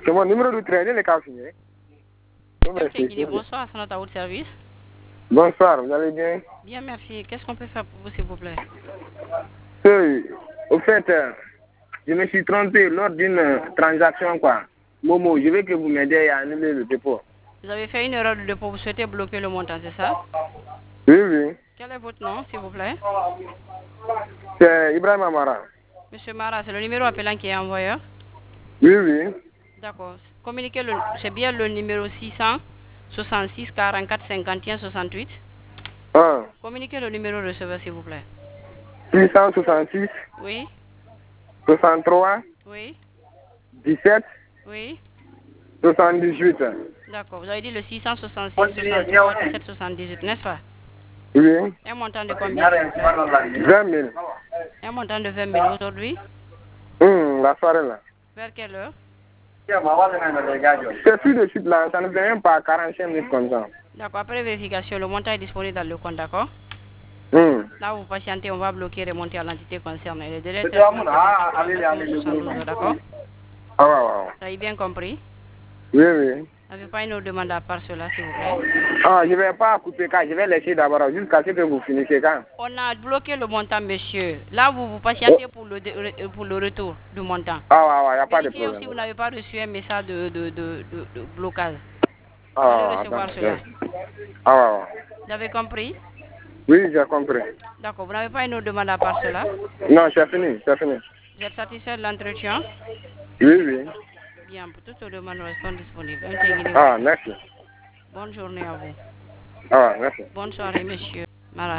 C'est mon numéro de train, les cas signé. Bonsoir, c'est notre service. Bonsoir, vous allez bien? Bien, merci. Qu'est-ce qu'on peut faire pour vous, s'il vous plaît? Au fait, je me suis trompé lors d'une transaction, quoi. Momo, je veux que vous m'aidiez à annuler le dépôt. Vous avez fait une erreur de dépôt, vous souhaitez bloquer le montant, c'est ça? Oui, oui. Quel est votre nom, s'il vous plaît? C'est Ibrahim Amara. Monsieur Mara, c'est le numéro appelant qui est envoyé? Oui, oui. D'accord. Communiquez c'est bien le numéro 666 44 51 68. Communiquez le numéro receveur, s'il vous plaît. 666. Oui. 63. Oui. 17. Oui. 78. D'accord. Vous avez dit le 666 63 17 78, n'est-ce pas? Oui. Un montant de combien, s'il vous plaît? 20 000. Un montant de 20 000 aujourd'hui? La soirée là. Vers quelle heure? C'est tout de suite là, ça ne vient même pas à 45 minutes comme ça. D'accord, après vérification, le montant est disponible dans le compte, d'accord? Là, vous patientez, on va bloquer et remonter à l'entité concernée. Le délai est d'accord? Ah ouais. Vous avez bien compris? Oui, oui. Vous n'avez pas une autre demande à part cela, s'il vous plaît? Ah, je ne vais pas couper quand, je vais laisser d'abord jusqu'à ce que vous finissez quand. On a bloqué le montant, monsieur. Là, vous patientez pour le retour du montant. Ah ouais, il n'y a pas de problème. Si vous n'avez pas reçu un message de blocage. Vous Ah allez recevoir cela. Ah ouais. Vous avez compris? Oui, j'ai compris. D'accord, vous n'avez pas une autre demande à part cela? Non, c'est fini, c'est fini. Vous êtes satisfait de l'entretien? Oui, oui. Bien, pour toutes les demandes restant disponibles. Ah, merci. Bonne journée à vous. Ah, merci. Bonne soirée, monsieur.